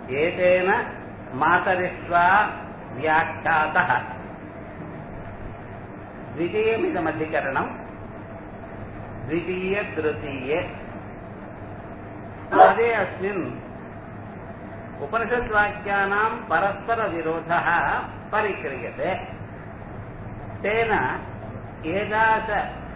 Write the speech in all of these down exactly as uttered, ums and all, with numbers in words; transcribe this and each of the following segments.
ஏதேன மாதரிஷ்வா வியாக்கியாதः द्वितीयमिदमधिकरणम् द्वितीय तृतीये पादे अस्मिन् उपनिषद्वाक्यानां परस्परविरोधः परिक्रियते। तेन एकादश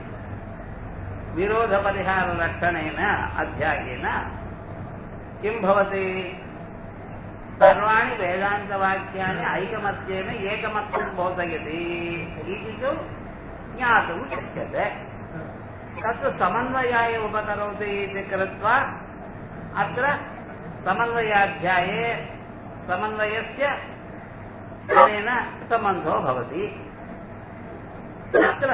विरोधपरिहारलक्षणेन अध्यायेन किं भवति? सर्वाणि वेदान्तवाक्यानि ऐकमत्येन एकमत्यं बोधयति इति तु ज्ञातुं शक्यते। तत् समन्वयाय उपकरोति इति कृत्वा अत्र समन्वयाध्याये समन्वयस्य अनेन सम्बन्धो भवति। अत्र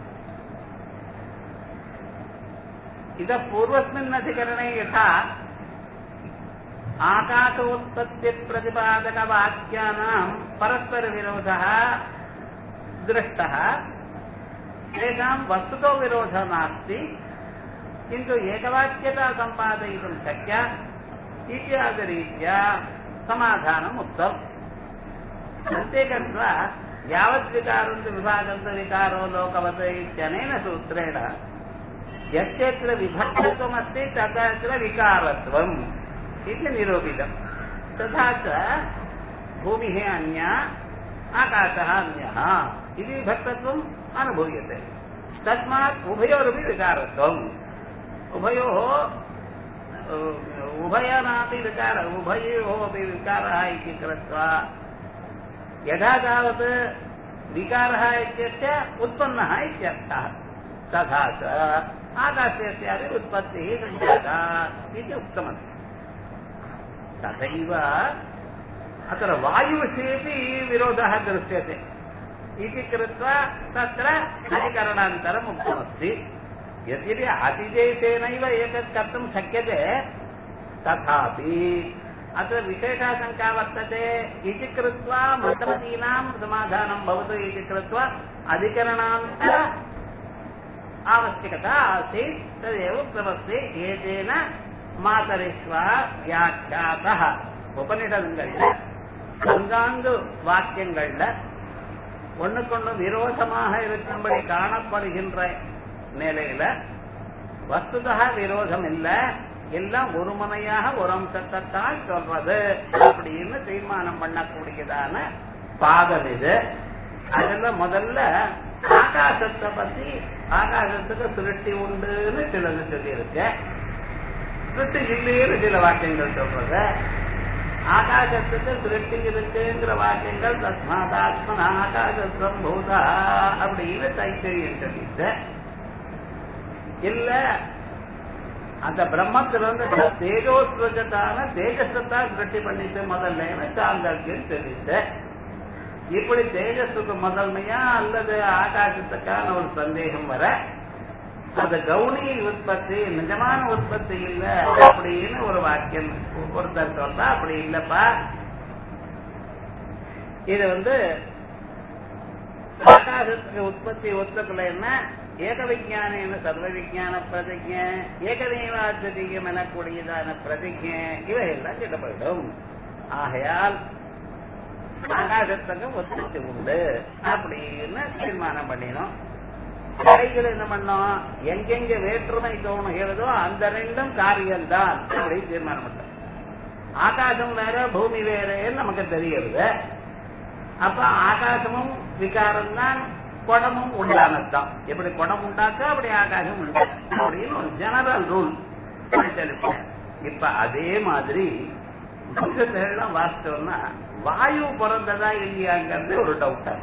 इतः पूर्वस्मिन् अधिकरणे यथा आकाशोत्पत्तिप्रतिपादकवाक्यानां परस्परविरोधः दृष्टः, तेषां वस्तुतो विरोधः नास्ति, किन्तु एकवाक्यता सम्पादयितुं शक्या इत्यादिरीत्या समाधानम् उक्तम्। अन्ते गत्वा यावद्विकारन्तु विभागन्तु विकारो लोकवत् इत्यनेन सूत्रेण यच्चत्र विभक्तत्वमस्ति तत्र विकारत्वम् इति निरूपितम्। तथा च भूमिः अन्या आकाशः अन्यः इति विभक्तत्वम् अनुभूयते। तस्मात् उभयोरपि विकारत्वम्, उभयोः उभयनापि विकार उभयोः अपि विकारः इति कृत्वा यथा तावत् विकारः इत्यस्य उत्पन्नः इत्यर्थः, तथा च आकाशस्यापि उत्पत्तिः सञ्जाता इति उक्तमस्ति। तथैव अत्र वायुविषयेपि विरोधः दृश्यते इति कृत्वा तत्र अधिकरणान्तरम् उक्तमस्ति। यद्यपि अतिदेशेनैव एतत् कर्तुं शक्यते, तथापि अत्र विशेषाशङ्का वर्तते इति कृत्वा मतमतीनां समाधानं भवतु इति कृत्वा अधिकरणान्तर आवश्यकता आसीत्। तदेव उक्तमस्ति, एतेन மாதரிஷ்வா வியாக்கியாதः. உபநிடதங்கள்ல அங்காங்கு வாக்கியங்கள்ல ஒண்ணுக்கொண்ணு விரோதமாக இருக்கும்படி காணப்படுகின்ற நிலையில வஸ்துதா விரோதம் இல்ல, எல்லாம் ஒரு முனையாக ஒரு அம்சத்தான் சொல்றது அப்படின்னு தீர்மானம் பண்ணக்கூடியதான பாதம் இது. அதுல முதல்ல ஆகாசத்தை பத்தி, ஆகாசத்துக்கு திருஷ்டி உண்டுன்னு சிலது சொல்லியிருக்க, திருஷ்டி இல்லைன்னு சில வாக்கியங்கள் சொல்றது. ஆகாசத்துக்கு திருஷ்டி இருக்குங்கிற வாக்கியங்கள் தஸ்மாதாத்மன ஆகாசம் பூதா அப்படின்னு தைத்தறியும் சொல்லிட்டு, இல்ல அந்த பிரம்மத்திலிருந்து தேஜோஸ்வஜத்தான தேஜஸத்தான் திருஷ்டி பண்ணிட்டு முதல்ல சாந்தர்யம் சொல்லிட்டு, இப்படி தேஜஸுக்கு முதன்மையா அல்லது ஆகாசத்துக்கான ஒரு சந்தேகம் வர, அந்த கவுனி உற்பத்தி நிஜமான உற்பத்தி இல்ல அப்படின்னு ஒரு வாக்கியம் ஒருத்தர் சொல்றா. அப்படி இல்லப்பா, இது வந்து ஆகாசத்துக்கு உற்பத்தி ஒத்துக்கலைன்னா ஏக விஞ்ஞான சர்வ விஞ்ஞான பிரதிஜை, ஏகதேவாத்வதீயம் எனக்கூடியதான பிரதிஜை இவையெல்லாம் கிட்டப்படும். ஆகையால் ஆகாசத்துக்கு உற்பத்தி உண்டு அப்படின்னு தீர்மானம் பண்ணினோம். கடைகள் என்ன பண்ணோம், எங்கெங்க வேற்றுமை தோணுகிறதோ அந்த ரெண்டும் காரியம்தான் அப்படின்னு தீர்மானம் பண்ணோம். ஆகாசம் வேற பூமி வேறன்னு நமக்கு தெரிகிறது. அப்ப ஆகாசமும் விகாரம் தான், குடமும் உண்டானதுதான். எப்படி குடம் உண்டாக்கா அப்படி ஆகாசம் உண்டு அப்படின்னு ஒரு ஜெனரல் ரூல். இப்ப அதே மாதிரி மனுஷத்தெல்லாம் வாசிச்சோம்னா வாயு பிறந்ததா இல்லையாங்கிறது ஒரு டவுட்டா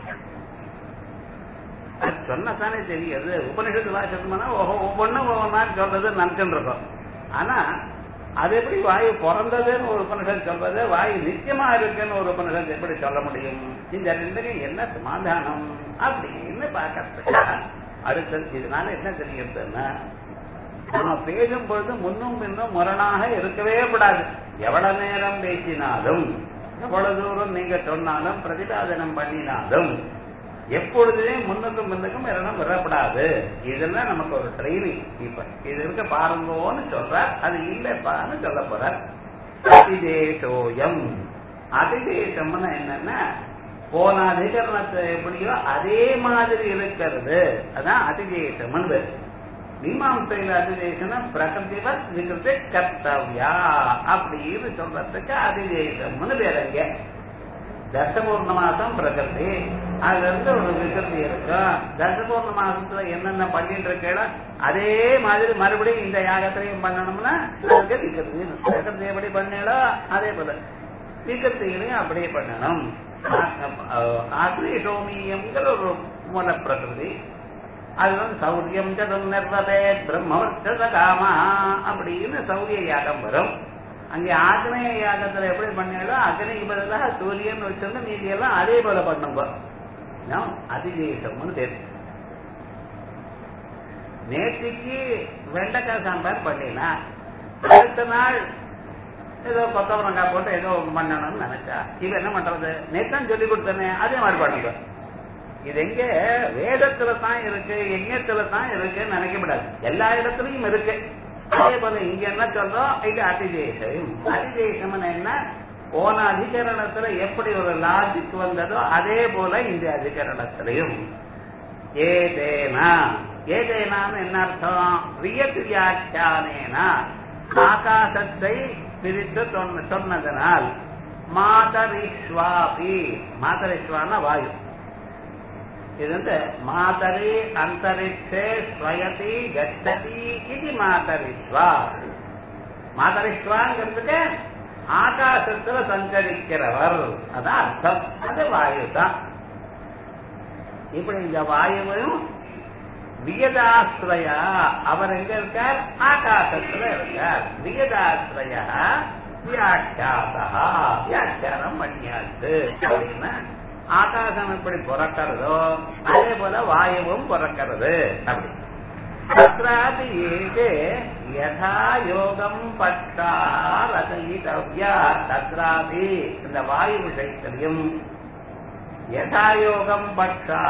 சொன்னதானே தெரியாது. உபநிஷத்து வாசம்னா ஒவ்வொன்னும் ஒவ்வொன்னா சொல்றது நினைச்சுட்டு இருக்கோம். ஆனா அது எப்படி வாயு பிறந்ததுன்னு ஒரு உபநிஷத்து சொல்றது, வாயு நிச்சயமா இருக்குன்னு ஒரு உபநிஷத்து எப்படி சொல்ல முடியும்? இந்த ரெண்டுக்கும் என்ன சமாதானம் அப்படின்னு பார்க்கறதுக்கு அடுத்தது. இதனால என்ன தெரிகிறதுன்னா, நம்ம பேசும் பொழுது முன்னும் பின்னும் முரணாக இருக்கவே கூடாது. எவ்வளவு நேரம் பேசினாலும், எவ்வளவு தூரம் நீங்க சொன்னாலும், பிரதிபாதனம் பண்ணினாலும் எப்பொழுதுமே முன்னுக்கும் முன்னுக்கும் இரணம் வரப்படாது. இதெல்லாம் நமக்கு ஒரு ட்ரைனிங். இப்ப இது இருக்க பாருங்கன்னு சொல்றார், அது இல்லப்பான்னு சொல்ல போறார். அதிதேசோயம். அதிதேசம்னா என்னன்னா போன அதிகரணத்தை எப்படியோ அதே மாதிரி இருக்கிறது, அதான் அதிதேசம். மீமாசையில அதிதேசம் பிரகிருதிவத் விகிருதி கர்த்தவ்யா அப்படின்னு சொல்றதுக்கு அதிதேசம்னு பேருங்க. தசபூர்ண மாசம் பிரகிருதி, அதுல இருந்து ஒரு விகிருதி இருக்கும். தசபூர்ண மாசத்துல என்னென்ன பண்ணிட்டு இருக்கோ அதே மாதிரி மறுபடியும் இந்த யாகத்திலையும் பண்ணணும்னா அதுக்கு விகிருதி. பிரகிருதி எப்படி பண்ணீங்களோ அதே போல விகிருத்திகளையும் அப்படியே பண்ணணும். அக்னி சோமியம்ங்கிற ஒரு மூல பிரகிருதி, அது வந்து சௌரியம் சதும் நிர்வதே பிரம்மவர்ச்ச காமா அப்படின்னு சௌரிய யாகம் வரும். அங்கே ஆக்னேய யாகத்துல எப்படி பண்ணாலும் அக்னிக்கு பதிலாக சூரியன் வச்சிருந்து மீதி எல்லாம் அதே போல பண்ணுங்க. அதிதேசம்னு தெரியும். நேற்றுக்கு வெண்டைக்காய் சாம்பார் பண்ணினா அடுத்த நாள் ஏதோ கொத்தவரங்காய் போட்டு ஏதோ பண்ணணும்னு நினைச்சா இது என்ன பண்றது? நேற்று சொல்லி கொடுத்தனே அதே மாதிரி பண்ணுங்க. இது எங்க வேதத்துல தான் இருக்கு, எங்கத்துல தான் இருக்குன்னு நினைக்கப்படாது, எல்லா இடத்துலயும் இருக்கு. அதே போல இங்க என்ன சொல்றோம், இது அதிதேசம். அதிதேசம் என்ன, போன அதிகரணத்துல எப்படி ஒரு லாஜிக் வந்ததோ அதே போல இந்த அதிகரணத்திலையும் ஏதேனா. ஏதேனான்னு என்ன அர்த்தம்? வியத் வியாக்கியானேனா ஆகாசத்தை பிரித்து சொன்னதனால் மாதரிஸ்வாபி. மாதரிஸ்வான வாயு. இது வந்து மாதரி அந்தரிக்ஷே ஸ்வயதி கச்சதி இது மாதரிஸ்வா. மாதரிஸ்வாங்கிறதுக்கு ஆகாசத்துல சஞ்சரிக்கிறவர், அதான் அர்த்தம். அது வாயு தான். இப்படி இந்த வாயுவையும் வியதாஸ்ரயா, அவர் எங்க இருக்கார்? ஆகாசத்துல இருக்கார். வியதாஸ்ரயா வியாக்கியாதா, வியாக்கியானம் பண்ணியாச்சு அப்படின்னா ஆகாசம் எப்படி பிறக்கிறதோ அதே போல வாயுவும் பிறக்கிறது. அப்படி தத்ராபி ஏகே யதா யோகம் பட்டா ரசயிதவ்யா. தத்ராபி இந்த வாயு விஷயத்திலையும் யதா யோகம் பட்டா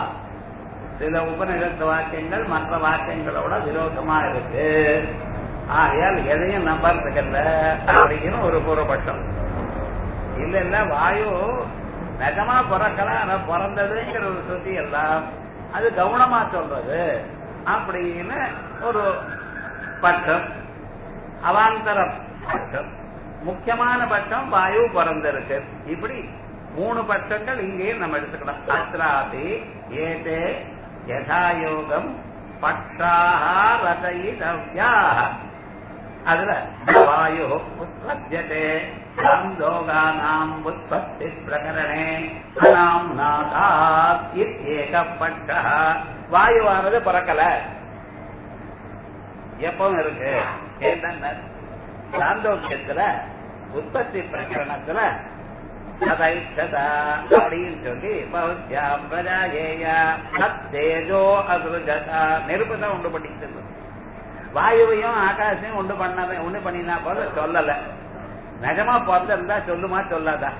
சில உபநிஷத்து வாக்கியங்கள் மற்ற வாக்கியங்களோட விரோதமா இருக்கு. ஆகையால் எதையும் நம்பறதுக்கல்ல அப்படின்னு ஒரு பூர்வபட்சம். இல்ல இல்ல வாயு நிஜமா பிறக்கலாம், ஆனா பிறந்ததுங்கிற ஒரு சுத்தி எல்லாம் அது கவனமா சொல்றது அப்படின்னு ஒரு பட்சம். அவாந்தர பட்சம், முக்கியமான பட்சம் வாயு பிறந்திருக்கு. இப்படி மூணு பட்சங்கள் இங்கேயும் நம்ம எடுத்துக்கலாம். அத்ராபி ஏதே யதாயோகம் பட்சாஹ ரசயிதவ்யாஹ. அதுல வாயு உத்பத்யதே சம்யோகானாம் உற்பத்தி பிரகரணே அநாம்நாதாத் இத்யேக பட்சஹ. வாயுவானது பிறக்கல, எப்பவும் இருக்கு. என்ன சாந்தோக்கியத்துல உற்பத்தி பிரகரணத்துல அப்படின்னு சொல்லி நெருப்புதான் உண்டு பண்ணிட்டு வாயுவையும் ஆகாசையும் உண்டு பண்ண உண்டு பண்ணினா போல சொல்லல. நிஜமா பிறந்திருந்தா சொல்லுமா சொல்லாதா?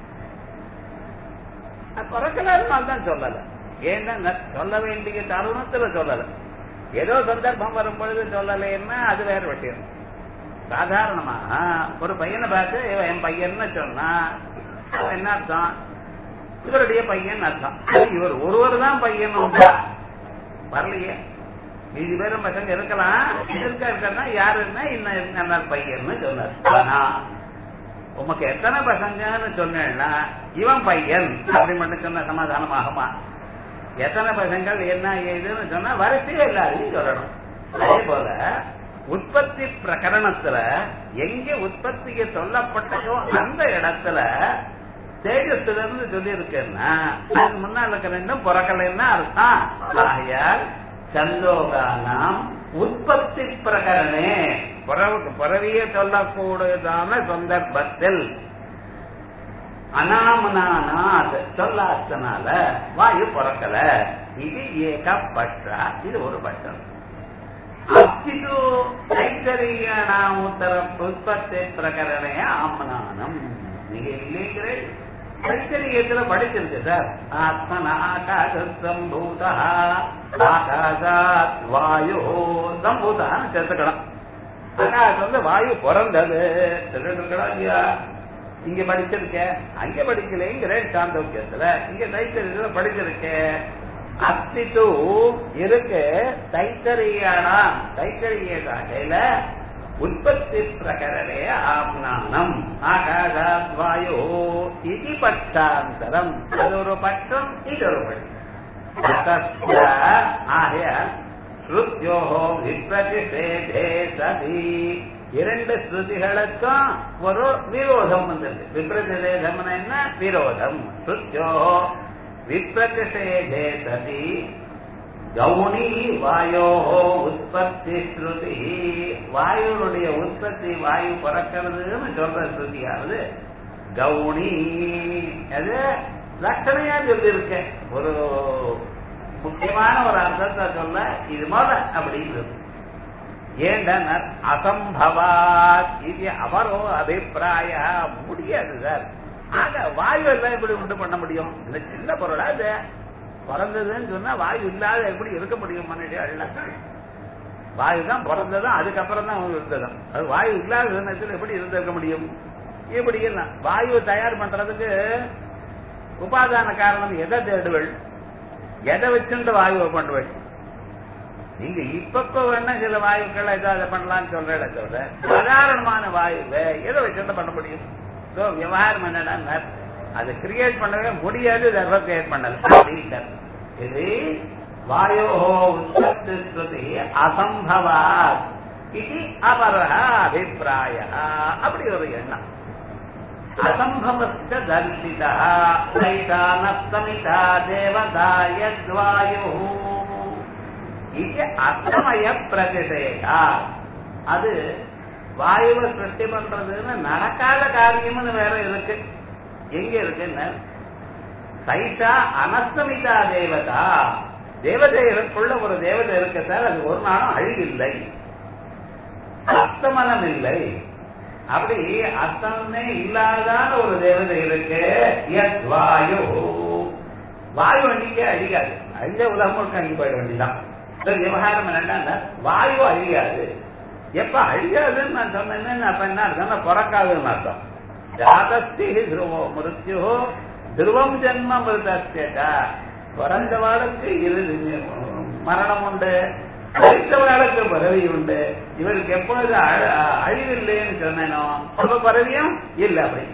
பிறக்கலாதான் சொல்லல. ஏன்னா சொல்ல வேண்டிய தருணத்துல சொல்லல. ஏதோ சந்தர்ப்பம் வரும் பொழுது சொல்லலைன்னா அது வேற விஷயம். சாதாரணமா ஒரு பையனை பார்த்து என் பையன்னு சொன்னா என்ன அர்த்தம்? இவருடைய பையன் அர்த்தம். இவர் ஒருவர் தான் பையன் வரலையே, மீதி பேரும் பசங்க இருக்கலாம். இருக்க இருக்கா யாருன்னா இன்ன பையன்னு சொன்னார். ஆனா உமக்கு எத்தனை பசங்கன்னு சொன்னா இவன் பையன் அப்படி மட்டும் சொன்ன சமாதானம் ஆகுமா? எத்தனை பசங்கள் என்ன ஏதுன்னு சொன்னா வரிசையே எல்லாரையும் சொல்லணும். அதே போல உற்பத்தி பிரகரணத்துல எங்க உற்பத்திக்கு சொல்லப்பட்டதோ அந்த இடத்துல தேஜஸ்ல இருந்து சொல்லி இருக்குன்னா அதுக்கு முன்னாள் இருக்க ரெண்டும் பிறக்கலைன்னா அர்த்தம். ஆகையால் சந்தோகானாம் உற்பத்தி பிரகரணே பிறவிய சொல்லக்கூடியதான சந்தர்ப்பத்தில் அனாமனானாத் சொல்லாத்தனால வாயு பிறக்கல. இது ஏக பட்சா. இது ஒரு பட்சம். அச்சிது ஐத்தரீயானாம் உத்தர உற்பத்தி பிரகரணே ஆமனானம். நீங்க இல்லைங்கிற ஐத்தரீயத்துல படிச்சிருக்கு சார். ஆத்மன ஆகாச சம்பூதா ஆகாசாத் வாயு சம்பூதான்னு சேர்த்துக்கலாம். ஆகாசம் வந்து வாயு பிறந்தது இருக்கா இல்லையா? இங்க படிச்சிருக்க, அங்க படிக்கலைங்கிற சாந்தோக்கியத்துல, இங்க தைத்தரியத்துல படிச்சிருக்க. அஸ்தித்து இருக்கு தைத்தரியானா தைத்தரிய காட்டையில உற்பத்தி பிரகரணே ஆப்னானம் ஆகாசாத் வாயோ இது பட்சாந்தரம். அது ஒரு பட்சம், இது ஒரு பட்சம். ஆகிய ஸ்ருத்யோஹோ விப்ரதிஷேதே சதி இரண்டு ஸ்ருதிகளுக்கும் ஒரு விரோதம் வந்தது. விப்ரதிஷேதம் என்ன? விரோதம். ஸ்ருத்யோஹோ விப்ரதிஷேதே சதி கௌணி வாயோஹோ உற்பத்தி ஸ்ருதி. வாயுடைய உற்பத்தி, வாயு பிறக்கிறதுன்னு சொல்ற ஸ்ருதியாவது கௌணி. அது லட்சணையா சொல்லி இருக்க ஒரு முக்கியமான ஒரு அர்த்தத்தை சொல்ல இது போல அப்படின்றது. ஏண்டன அசம்பவாத் இது அவரோ அபிப்பிராய முடியாது சார். ஆக வாயு எல்லாம் எப்படி உண்டு பண்ண முடியும்? இந்த சின்ன பொருளா இது பிறந்ததுன்னு சொன்னா வாயு இல்லாத எப்படி இருக்க முடியும்? மனுஷன் வாயு தான் பிறந்ததும் அதுக்கப்புறம் தான் இருந்ததும். அது வாயு இல்லாத நேரத்தில் எப்படி இருந்திருக்க முடியும்? இப்படி எல்லாம் வாயு தயார் பண்றதுக்கு உபாதான காரணம் எதை தேடுவள்? எதை வச்சுட்டு வாயுவை பண்ணுவேன்? நீங்க இப்பப்ப வேணா சில வாயுக்கள் ஏதாவது பண்ணலாம்னு சொல்ற சொல்ற சாதாரணமான வாயுவை எதை வச்சுட்டு பண்ண முடியும்? விவகாரம் என்னன்னா அதை கிரியேட் பண்ணவே முடியாது, கிரியேட் பண்ணல. இது வாயோ உற்பத்தி ஸ்ருதி அசம்பவாத் இது அபரஹ அபிப்பிராய. அப்படி ஒரு எண்ணம். அசம்பவஸ்த தர்சிதா சைதானஸ்தமிதா தேவதாயத்வாயு இது அசமய பிரதிஷேதா. அது வாயுவை சிருஷ்டி பண்றதுன்னு நடக்காத காரியம்னு வேற இருக்கு. எங்க இருக்குன்னு சைதா அனஸ்தமிதா தேவதா, தேவதைகளுக்குள்ள ஒரு தேவதை இருக்கு சார். அது ஒரு நாளும் அழிவில்லை, அஸ்தமனம் இல்லை. அப்படி அஸ்தமே இல்லாதான ஒரு தேவதை இருக்கு. வாயு வாயு அன்னைக்கே அழியாது. அழிஞ்ச உலகம் அழிஞ்சு போயிட வேண்டியதான். விவகாரம் என்னன்னா வாயு அழியாது. எப்ப அழியாதுன்னு நான் சொன்னேன்னு அப்ப என்ன அர்த்தம்? பிறக்காதுன்னு அர்த்தம். ஜாதஸ்தி துருவோ மிருத்யு துருவம் ஜென்ம மிருதஸ்யதா. பிறந்தவாளுக்கு இறுதி மரணம் உண்டு, அழித்தவர்களுக்கு பறவை உண்டு. இவருக்கு எப்பொழுது அழிவில்லைன்னு சொன்னேனோ அப்ப பறவையும் இல்ல. அப்படி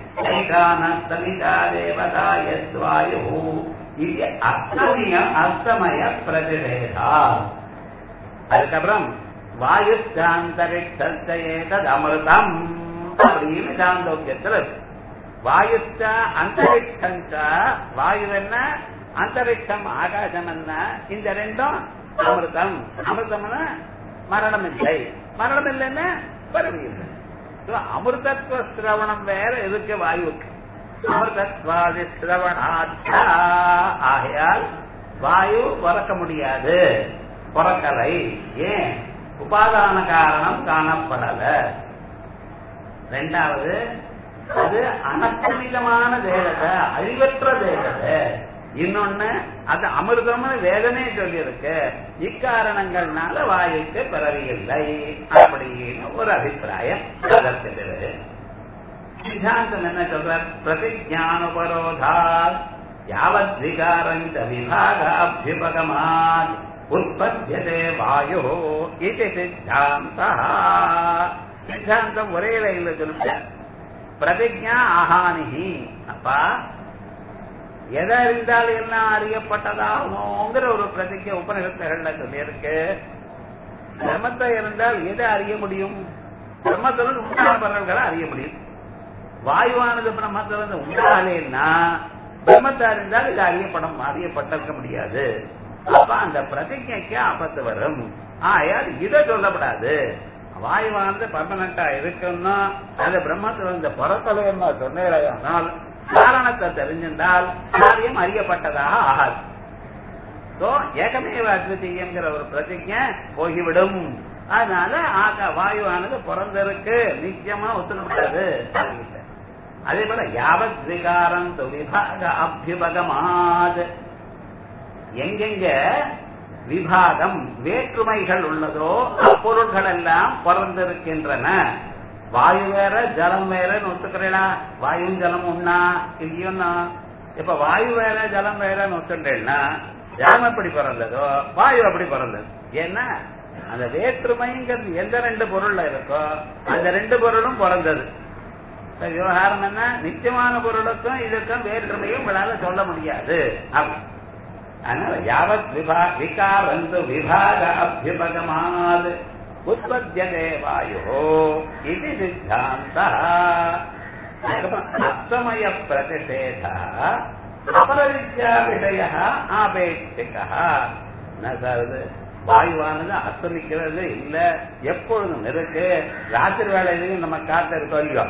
தேவதாயத்வாயு இது அஸ்தமய அஸ்தமய பிரதிஷேதா. அதுக்கப்புறம் வாயு சாந்தரிக்ஷேதத் அமிர்தம் அப்படின்னு சாந்தோக்கியத்தில் இருக்கு. வாயுச்ச அந்தரிக்ஷஞ்ச, வாயு என்ன, அந்தரிக்ஷம் ஆகாசம் என்ன, இந்த ரெண்டும் அமிர்தம். அமிர்தம்னா மரணம் இல்லை, மரணம் இல்லைன்னா பறவை இல்லை. அமிர்தத்துவ சிரவணம் வேற இருக்கு வாயுக்கு. அமிர்தத்வாதி சிரவணாச்சா. ஆகையால் வாயு பிறக்க முடியாது, பிறக்கலை. ஏன்? உபாதான காரணம் காணப்படல. ரெண்டாவது, அது அனஸ்தமிதமான தேவதை, அழிவற்ற தேவதை. இன்னொன்னு, அது அமிர்தம்னு வேதமே சொல்லியிருக்கு. இக்காரணங்கள்னால வாயுக்கு பிறவியில்லை அப்படின்னு ஒரு அபிப்பிராயம். அதற்கு பிறகு சித்தாந்தம் என்ன சொல்ற? பிரதிஜானுபரோதாத் யாவத் விகாரஞ்ச விபாகாப்யுபகமாத் உற்பத்தியதே வாயு இது சித்தாந்தா. சித்தாந்தம் ஒரே லைன்ல சொல்லுங்க. பிரதிஜா ஆஹானிஹி. அப்பா எதை அறிந்தால் என்ன அறியப்பட்டதாகுங்கிற ஒரு பிரதிஜை உபநிஷத்துகள்ல சொல்லி இருக்கு. பிரம்மத்தை இருந்தால் எதை அறிய முடியும்? பிரம்மத்திலிருந்து உண்டான பலன்களை அறிய முடியும். வாயுவானது பிரம்மத்திலிருந்து உண்டாலேன்னா பிரம்மத்தை அறிந்தால் இது அறியப்படும் அறியப்பட்டிருக்க முடியாது. அப்ப அந்த பிரதிஜைக்கு ஆபத்து வரும். ஆயால் இதை சொல்லப்படாது. வாயுவானது பர்மனண்டா இருக்குன்னா அந்த பிரம்மத்திலிருந்து பரத்தலைன்னா சொன்னால் காரணத்தை தெரிஞ்சிருந்தால் காரியம் அறியப்பட்டதாக ஆகாது. ஏகமேவ அத்விதீயங்கிற ஒரு பிரதிஜை போய்விடும். அதனால வாயுவானது பிறந்திருக்கு நிச்சயமா ஒத்துக்கப்படாது. அதே போல யாவத் விகாரம் விபாக அபியுபகமாத், எங்கெங்க விபாகம் வேற்றுமைகள் உள்ளதோ அப்பொருள்கள் எல்லாம் பிறந்திருக்கின்றன. வாயு வேற ஜலம் வேறன்னு ஒத்துக்கிறேனா? வாயும் ஜலம் ஒன்னா இல்லையோன்னா? இப்ப வாயு வேற ஜலம் வேறன்னு ஒத்துட்டேன்னா ஜலம் எப்படி பிறந்ததோ வாயு அப்படி பிறந்தது. ஏன்னா அந்த வேற்றுமைங்கிறது எந்த ரெண்டு பொருள்ல இருக்கோ அந்த ரெண்டு பொருளும் பிறந்தது. விவகாரம் என்ன, நிச்சயமான பொருளுக்கும் இதுக்கும் வேற்றுமையும் உங்களால சொல்ல முடியாது. அதனால யாவத் விபா விகாரந்து விபாக அபியுபகமாத் உற்பத்தியதே வாயோ இது சித்தாந்தः. அஸ்தமய பிரதிஷேதः அபரவித்யா விஷயः ஆபேட்சிகः. என்ன சார் இது? வாயுவானது அஸ்தமிக்கிறது இல்ல, எப்பொழுதும் இருக்கு. ராத்திரி வேலையிலையும் நம்ம காத்து இருக்கோம் இல்லையோ,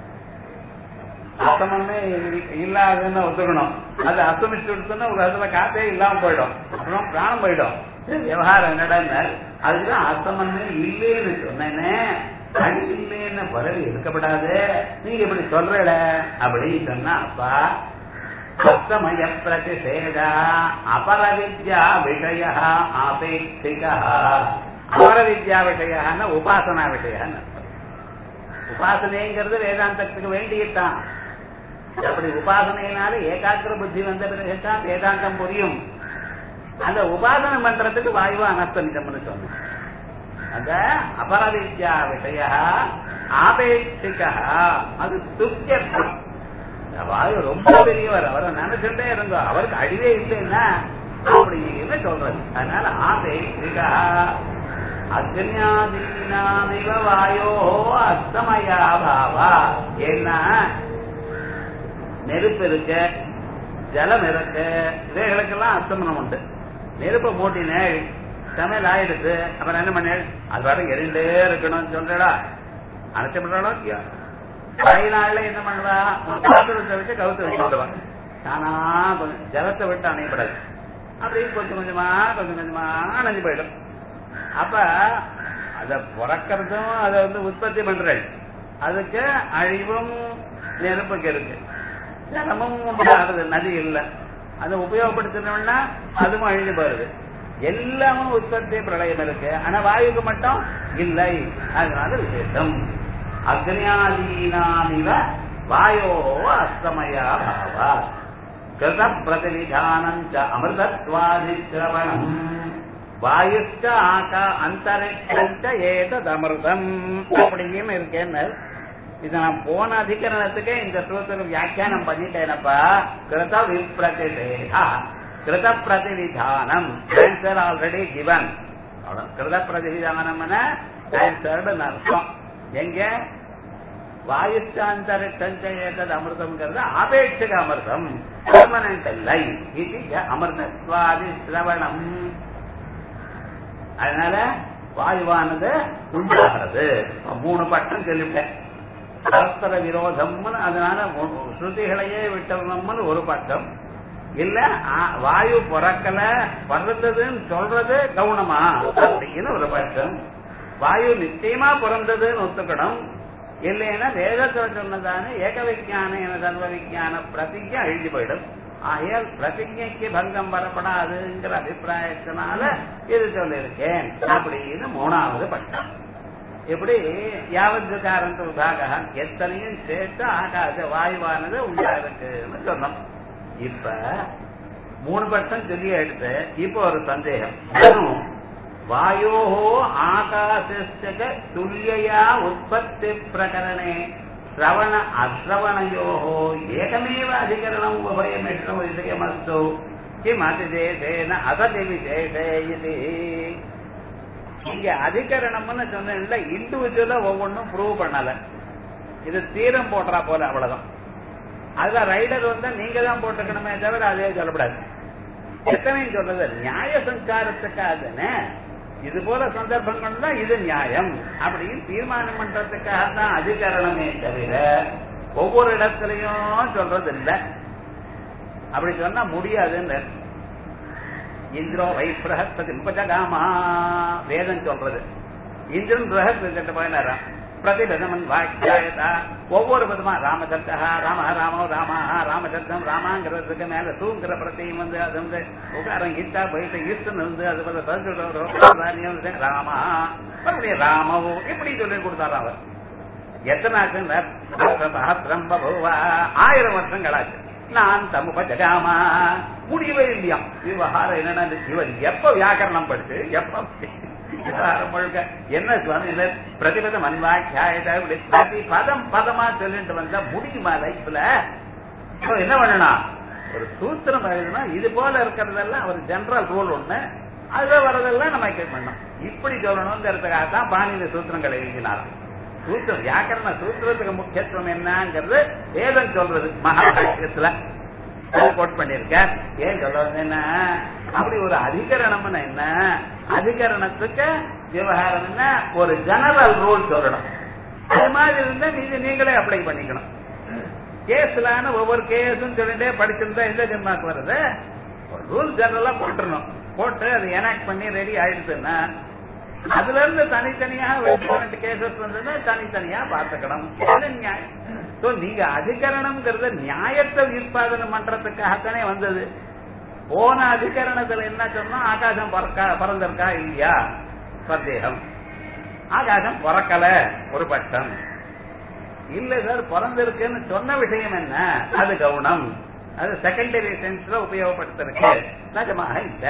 அஸ்தமே இல்லாதுன்னு ஒத்துக்கணும். அது அஸ்தமிச்சு விடுத்துன்னா ஒரு இடத்துல காத்தே இல்லாம போயிடும், அப்புறம் பிராணம் போயிடும். விவகாரம் என்னடா, அதுக்குதான் அஸ்தமமே இல்லேன்னு சொன்னேனே, அடி இல்லேன்னு பரவி இருக்கப்படாது, நீங்க இப்படி சொல்றட அப்படின்னு சொன்னா அப்பா அஸ்தமய பிரதிஷேதா அபரவித்யா விஷய ஆபேட்சிகா. அபரவித்யா விஷயன்னா உபாசனா விஷயன்னு. உபாசனைங்கிறது வேதாந்தத்துக்கு வேண்டியதுதான். அப்படி உபாசனையினால ஏகாக்கிர புத்தி வந்த பிறகுதான் வேதாந்தம் புரியும். அந்த உபாசனை பண்றதுக்கு வாயுவா அனஸ்தமிதம்னு சொன்னோம். அந்த அபரவித்யா விஷய ஆபேட்சிகா அது துக்கியம். வாயு ரொம்ப பெரியவர், அவரை நினைச்சுட்டே இருந்தோம், அவருக்கு அழிவே இல்லைன்னா அப்படின்னு சொல்றது. அதனால ஆபேட்சிகா அக்ஞாதீனாமிவ வாயோ அஸ்தமயாபாவா. ஏன்னா நெருப்பு இருக்கு, ஜலம் இருக்கு, இவைகளுக்கெல்லாம் அஸ்தமனம் உண்டு. நெருப்பை மூட்டினேள் சமையல் ஆயிடுச்சு, அப்புறம் என்ன பண்ண அது வரை எரிண்டே இருக்கணும்னு சொல்றா, அணைச்சப்படுறாளோ இல்லையா? கை நாள்ல என்ன பண்ணுவா, பாத்திரத்தை வச்சு கவுத்து வச்சுடுவா. ஆனா கொஞ்சம் ஜலத்தை விட்டு அணையப்படாது, அப்படி கொஞ்சம் கொஞ்சமா கொஞ்சம் கொஞ்சமா அணைஞ்சு போயிடும். அப்ப அத பிறக்கிறதும் அதை வந்து உற்பத்தி பண்ற அதுக்கு அழிவும் நெருப்புக்கு இருக்கு. ஜலமும் நதி இல்ல, அதை உபயோகப்படுத்தணும்னா அதுவும் அழிஞ்சு போயிருது. எல்லாமும் உற்பத்தி பிரளயம் இருக்கு, ஆனா வாயுக்கு மட்டும் இல்லை. அதனால விசேஷம் அக்ஞாதீனாமிவ வாயோ அஸ்தமயா பாவா கிருத பிரதிநிதானம் அமிர்தத்வாதி சிரவணம் வாயுஷ்ட ஆகா அந்தரிக்ஷ ஏததமிர்தம் அப்படின்னு இருக்கேன்னு. இது நான் போன அதிகரணத்துக்கு இந்த சூத்திரம் வியாக்கியானம் பண்ணிட்டேனப்பா. கிருத விப்ரதிஷேதா கிருத பிரதிநிதானம் ஆன்சர் ஆல்ரெடி கிவன். கிருத பிரதிநிதானம்னா ஆன்சர்டு அர்த்தம். எங்க வாயுஷ்டாந்தரிக்ஷ ஏதது அமிர்தம்ங்கிறது ஆபேட்சிக அமிர்தம், பெர்மனன்ட் இல்லை. இது அமிர்தத்வாதி சிரவணம். அதனால வாயுவானது உண்டாகிறது. மூணு பட்டம் சொல்லிவிட்டேன். பரஸ்பர விரோதம்னு, அதனால ஸ்ருதிகளையே விட்டோம்னு ஒரு பட்டம் இல்ல. வாயு பிறக்கல பிறந்ததுன்னு சொல்றது கவுனமா அப்படின்னு ஒரு பட்டம். வாயு நிச்சயமா பிறந்ததுன்னு ஒத்துக்கணும். இல்லைன்னா வேதத்துல சொன்னதான ஏக விஞ்ஞான சர்வ விஞ்ஞான பிரதிஜை அழிஞ்சு போயிடும். ஆகையால் பிரதிஜைக்கு பங்கம் வரப்படாதுங்கிற அபிப்பிராயத்தினால இது சொல்லியிருக்கேன் அப்படின்னு மூணாவது பட்டம். இப்படி யாவது காரண விபாக எத்தனையும் சேர்த்து ஆகாச வாயுவானது உண்டாயிருக்குன்னு சொன்னோம். இப்ப மூணு பட்டம் சொல்லி எடுத்து இப்போ ஒரு சந்தேகம். வாயோ ஆகாச துல்லியா உற்பத்தி பிரகரணே श्रवण अश्रवणयोः एकमेव अधिकरणम् उभयमिश्रम् विषयमस्तु किम् अतिशेषेण असति विशेषे इति. இங்க அதிகரணம்னு சொன்ன இண்டிவிஜுவலா ஒவ்வொன்றும் ப்ரூவ் பண்ணல. இது தீரம் போட்டா போல அவ்வளவுதான். அதுல ரைடர் வந்து நீங்க தான் போட்டுக்கணுமே தவிர அதே சொல்லப்படாது. எத்தனையும் சொல்றது நியாய சஞ்சாரத்துக்காக இது போல சந்தர்ப்பங்கள் தான் இது நியாயம் அப்படின்னு தீர்மானம் பண்றதுக்காக தான் அதிகரணமே தவிர ஒவ்வொரு இடத்துலயும் சொல்றது இல்லை. அப்படி சொன்னா முடியாதுன்னு இந்திரோ வை பிரகஸ்பதி முகஜகாமா வேதம் சொல்றது. இந்திரன் பிரகஸ்பதி கிட்ட போயினாராம். பிரதிபதமன் வாக்கியாயதா ஒவ்வொரு விதமா ராமசப்தா ராம ராமோ ராமா ராமசப்தம் ராமாங்கிறதுக்கு மேல தூங்குற பிரத்தியம் வந்து அது வந்து உகாரம் கீதா போயிட்டு ஈஸ்டன் வந்து அது வந்து ராமா மறுபடியும் ராமவோ இப்படி சொல்லி கொடுத்தாரு அவர். எத்தனை ஆச்சு? ஆயிரம் வருஷங்கள் ஆச்சு. நான் தமுப ஜகாமா முடியவே இல்லையா விவகாரம். என்னன்னா இவர் எப்ப வியாக்கரணம் படிச்சு எப்ப முழுக்க என்ன சுவாமி பிரதிபதம் அன்வாக்கியாயதா பிரதி பதம் பதமா சொல்லிட்டு வந்தா முடியுமா லைஃப்ல? என்ன பண்ணணும்? ஒரு சூத்திரம் எழுதுனா இது போல இருக்கிறதெல்லாம் ஒரு ஜெனரல் ரூல் ஒண்ணு, அதுல வரதெல்லாம் நம்ம கேட்க பண்ணணும். இப்படி சொல்லணுங்கிறதுக்காக தான் பாணினி சூத்திரங்கள் எழுதினாராம். சூத்திரம் வியாக்கரண சூத்திரத்துக்கு முக்கியத்துவம் என்னங்கிறது வேதம் சொல்றது. மகாபாஷ்யத்துல கோட் பண்ணிருக்க. ஏன் சொல்றது என்ன? அப்படி ஒரு அதிகரணம்னா என்ன, அதிகரணத்துக்கு விவகாரம் என்ன, ஒரு ஜெனரல் ரூல் சொல்லணும். அது மாதிரி இருந்தா நீங்க நீங்களே அப்ளை பண்ணிக்கணும். கேஸ்லான ஒவ்வொரு கேஸும் சொல்லிட்டே படிச்சிருந்தா எந்த ஜென்மாக்கு வருது? ரூல் ஜெனரலா போட்டுறணும். போட்டு அது எனாக்ட் பண்ணி ரெடி ஆயிடுச்சுன்னா அதுல இருந்து தனித்தனியாக கேசஸ் வந்து தனித்தனியா பார்த்துக்கணும். நீங்க அதிகரணம்ங்கிறது நியாயத்தை உற்பத்தனம் பண்றதுக்காகத்தானே வந்தது. போன அதிகரணத்துல என்ன சொன்னா ஆகாசம் பறந்திருக்கா இல்லையா சந்தேகம், ஆகாசம் பறக்கல ஒரு பட்சம், இல்ல சார் பிறந்திருக்குன்னு சொன்ன விஷயம் என்ன, அது கவுனம், அது செகண்டரி சென்ஸ்ல உபயோகப்படுத்திருக்கு, நிஜமாக இல்ல.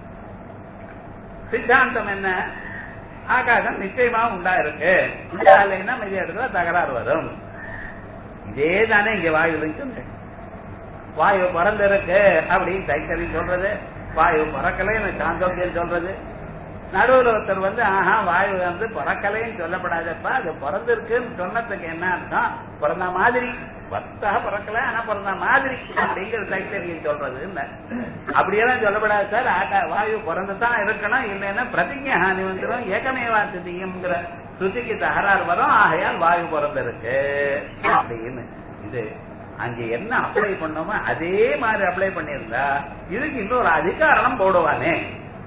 சித்தாந்தம் என்ன? ஆகாசம் நிச்சயமா உண்டா இருக்கு, இல்லைன்னா மீதி இடத்துல தகராறு வரும். இதே தானே இங்க வாயு சொன்னேன். வாயு பிறந்திருக்கு அப்படின்னு தைத்தறி சொல்றது, வாயு பிறக்கலைன்னு சாந்தோக்கியம் சொல்றது. நடுவில் ஒருத்தர் வந்து ஆஹா வாயு வந்து பிறக்கலைன்னு சொல்லப்படாதப்பா, அது பிறந்திருக்குன்னு சொன்னதுக்கு என்ன அர்த்தம்? பிறந்த மாதிரி பத்தாக பிறக்கல ஆனா பிறந்த மாதிரி அப்படிங்கிற தைத்தறியம் சொல்றது. அப்படியெல்லாம் சொல்லப்படாது சார். ஆகா வாயு பிறந்துதான் இருக்கணும், இல்லைன்னா பிரதிஜை ஹானி வந்துடும், ஏகமேவா சித்தியம்ங்கிற சுத்திக்கு தகராறு வரும். ஆகையால் வாயு பிறந்திருக்கு அப்படின்னு. இது அங்க என்ன அப்ளை பண்ணோமோ அதே மாதிரி அப்ளை பண்ணியிருந்தா இதுக்கு இன்னொரு அதிகாரம் போடுவானே.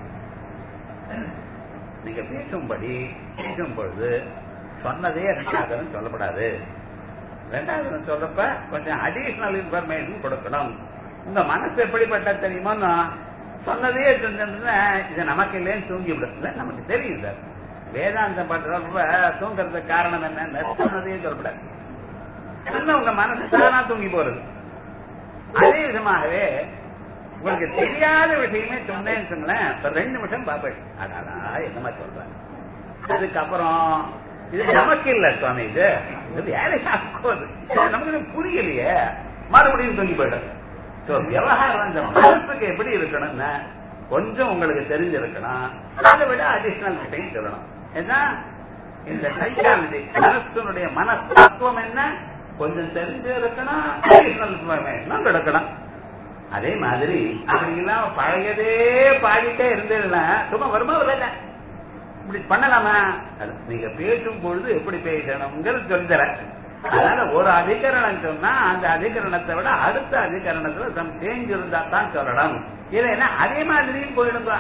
நீங்க பேசும்படி பேசும் பொழுது சொன்னதே ரெண்டாவது சொல்லப்படாது. ரெண்டாவது சொல்றப்ப கொஞ்சம் அடிஷனல் இன்ஃபர்மேஷன் கொடுக்கணும். உங்க மனசு எப்படிப்பட்ட தெரியுமோ, சொன்னதே இது நமக்கு இல்லைன்னு தூங்கி விடுறது நமக்கு தெரியும் சார். வேதாந்தம் பண்றப்ப தூங்குறதுக்கு காரணம் என்ன? சொன்னதே சொல்லப்படாது. உங்க மனசு தானா தூங்கி போறது. அதே விதமாகவே உங்களுக்கு தெரியாத விஷயமே சொன்னேன்னு சொன்னேன், ரெண்டு நிமிஷம் பாப்பேன் அடாடா என்னமா சொல்றேன். அதுக்கப்புறம் இது நமக்கு இல்ல சுவாமி, இது நமக்கு புரியலையே, மறுபடியும் தூங்கி போயிடும். விவகாரம் மனசுக்கு எப்படி இருக்கணும்னா கொஞ்சம் உங்களுக்கு தெரிஞ்சிருக்கணும், அதை விட அடிஷனல் விஷயம் சொல்லணும். ஏன்னா இந்த சைக்காலஜி மனசனுடைய மனத்தத்துவம் என்ன கொஞ்சம் தெரிஞ்சு இருக்கணும், அடிஷனல் இன்ஃபர்மேஷன் கிடைக்கணும். அதே மாதிரி அப்படி இல்லாம பழையதே பாடிட்டே இருந்ததுன்னா சும்மா வருமா இல்ல இப்படி பண்ணலாமா? நீங்க பேசும் பொழுது எப்படி பேசணுங்கிறது சொல்லுற. அதனால ஒரு அதிகரணம் சொன்னா அந்த அதிகரணத்தை விட அடுத்த அதிகரணத்துல சம் சேஞ்ச் இருந்தா தான் சொல்லணும். இல்லைன்னா அதே மாதிரியும் போயிடுங்க.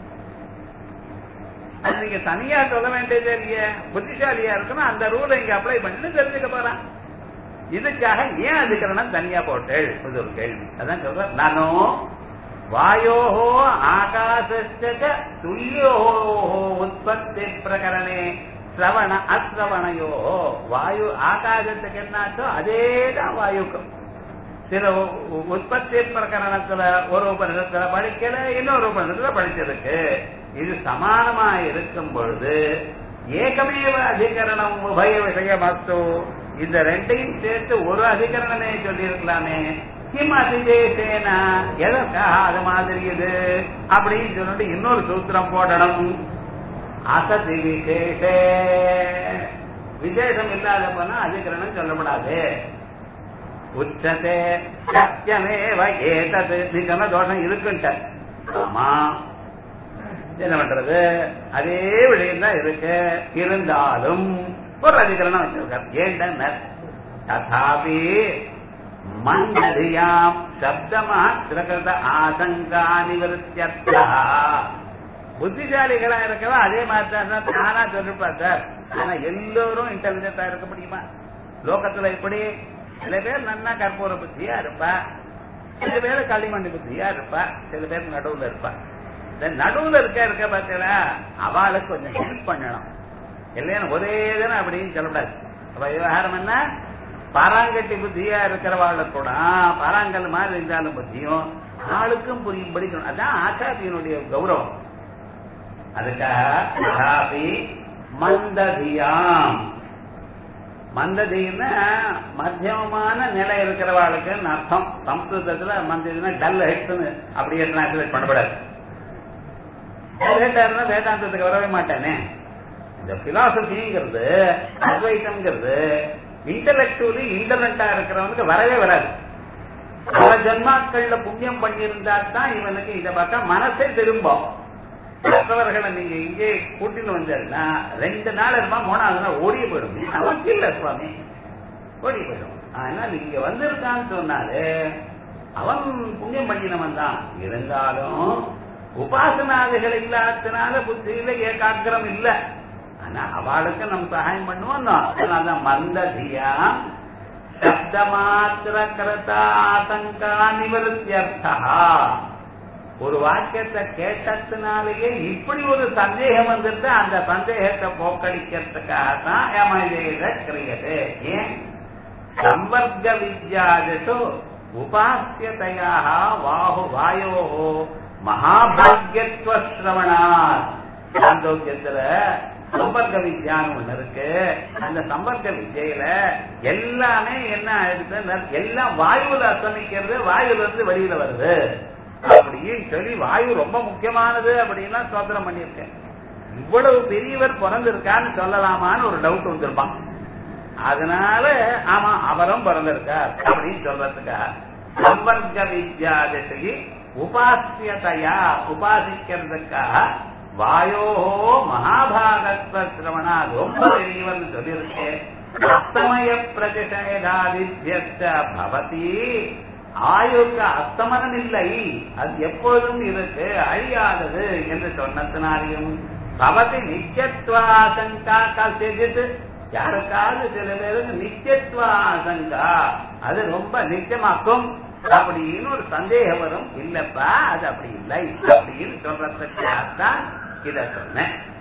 அது நீங்க தனியா சொல்ல வேண்டியதே இல்லையே. புத்திசாலியா இருக்கணும், அந்த ரூலை இங்க அப்ளை பண்ணி தெரிஞ்சுக்க போறான். இதுக்காக ஏன் அதிகரணம் தனியா போட்டு ஒரு கேள்வி. அதான் சொல்ற நானும் வாயோஹோ ஆகாசஸ்ய துல்யோஹோ உற்பத்தி பிரகரணே சிரவண அசிரவணையோ. வாயு ஆகாசத்துக்கு என்னாச்சோ அதேதான் வாயுக்கும். சில உற்பத்தி பிரகரணத்துல ஒரு உபநிஷத்துல படிக்கல, இன்னொரு உபநிஷத்துல படிச்சிருக்கு. இது சமானமா இருக்கும் பொழுது ஏகமேவ அதிகரணம் உபய விஷயமஸ்து, இந்த ரெண்டையும் சேர்த்து ஒரு அதிகரணமே சொல்லி இருக்கலாமே. கிம் அதிதேசேனா எதற்காக அது மாதிரி இது அப்படின்னு சொல்லிட்டு இன்னொரு சூத்திரம் போடணும். அசதி விசேஷ, விசேஷம் இல்லாத போனா அதிகரணம் சொல்லப்படாது. உச்சதே சத்தியமேவ ஏதது, நீ சொன்ன தோஷம் இருக்குன்ட்ட. ஆமா என்ன பண்றது, அதே விடயம் தான் இருக்கு. இருந்தாலும் ஒரு அதிகரணம் வச்சிருக்கார். ஏன்டா ததாபி மன்னதியாம் சப்தமா திரகத ஆசங்கா நிவர்த்தியர்த்தா. புத்திசாலிகளா இருக்கவா அதே மாதிரி தான் தானா சொல்லிருப்பா சார். ஆனா எல்லோரும் இன்டெலிஜென்டா இருக்க முடியுமா? லோகத்துல எப்படி சில பேர் நன்னா கற்பூர புத்தியா இருப்பா, சில பேர் களிமண்ணி புத்தியா இருப்பா, சில பேர் நடுவுல இருப்பா. இந்த நடுவுல இருக்க இருக்க பார்த்தீங்களா அவளுக்கு கொஞ்சம் ஹெல்ப் பண்ணணும். இல்லையா ஒரே தானே அப்படின்னு சொல்லக்கூடாது. அப்ப விவகாரம் என்ன, பாராங்கட்டி புத்தியா இருக்கிறவாளுக்கு கூட பாராங்கல் மாதிரி இருந்தாலும் புத்தியும் ஆளுக்கும் புரியும் படிக்கணும். அதான் ஆச்சாரியனுடைய கௌரவம். அதுக்காக மந்ததியாம், மந்ததின்னா மத்தியமமான நிலை இருக்கிறவாளுக்கு அர்த்தம். சம்ஸ்கிருதத்துல மந்ததினா டல் ஹெட்னு அப்படியே டிரான்ஸ்லேட் பண்ணப்படாது. வேதாந்தத்துக்கு வரவே மாட்டானே. இந்த பிலாசபிங்கிறது அத்வைத்தம்ங்கிறது இன்டலெக்சுவலி இன்டர்நெட்டா இருக்கிறவனுக்கு வரவே வராது. பல ஜன்மாக்கள்ல புண்ணியம் பண்ணியிருந்தா தான் இவனுக்கு இதை பார்த்தா மனசே திரும்பும். மற்றவர்களை நீங்க இங்கே கூட்டின்னு வந்தா ரெண்டு நாள் இருப்பா, மூணாவது நாள் ஓடிய போயிடும். அவனுக்கு இல்ல சுவாமி, ஓடி போயிடும். ஆனால் இங்க வந்திருக்கான்னு சொன்னாலே அவன் புண்ணியம் பண்ணினவன் தான். இருந்தாலும் உபாசனாதிகள் இல்லாதனால புத்தியில ஏகாக்கிரம் இல்ல. ஆனா அவளுக்கு நம்ம சகாயம் பண்ணுவோம். அதனாலதான் மந்ததியா சப்த மாத்திர கிருதா ஆசங்கா நிவர்த்தியர்த்தா. ஒரு வாக்கியத்தை கேட்டதுனாலேயே இப்படி ஒரு சந்தேகம் வந்துட்டு அந்த சந்தேகத்தை போக்கடிக்கிறதுக்காக தான் ஏமாத கிரியது. ஏன் சம்பர்க்க வித்யாதிஷு உபாசியதையா வாஹு வாயோ மகாபாகியத்துவ ஸ்ரவணாத். சாந்தோக்கியத்துல சம்பர்க்க வித்யான்னு ஒண்ணு இருக்கு. அந்த சம்பர்க்க வித்யில எல்லாமே என்ன ஆயிடுது, எல்லாம் வாயுல அசமிக்கிறது, வாயுல இருந்து வெளியில வருது அப்படின்னு சொல்லி வாயு ரொம்ப முக்கியமானது அப்படின்னா ஸ்தோத்திரம் பண்ணியிருக்கேன். இவ்வளவு பெரியவர் பிறந்திருக்கான்னு சொல்லலாமான்னு ஒரு டவுட் வந்திருப்பான். அதனால ஆமா அவரும் பிறந்திருக்கார் அப்படின்னு சொல்றதுக்கா சம்பர்க்க வித்யாதிஷி உபாசியதையா உபாசிக்கிறதுக்காக வாயோ மகாபாகத்வ சிரவணா ரொம்ப பெரியவன் சொல்லியிருக்கேன். அஸ்தமய பிரதிஷேதாதித்யஸ்த பவதி. ஆயுக்கு அஸ்தமனம் இல்லை, அது எப்பொழுதும் இருக்கு, அழியாதது என்று சொன்னதுனாலையும் பவதி நித்தியத்வாசங்கா கல்சித்து. யாருக்காவது சில பேருக்கு நித்தியத்வாசங்கா அது ரொம்ப நிச்சயமாக்கும் அப்படின்னு ஒரு சந்தேகம் வரும். இல்லப்பா அது அப்படி இல்லை அப்படின்னு சொல்றதுக்காகத்தான் இத சொன்னேன்.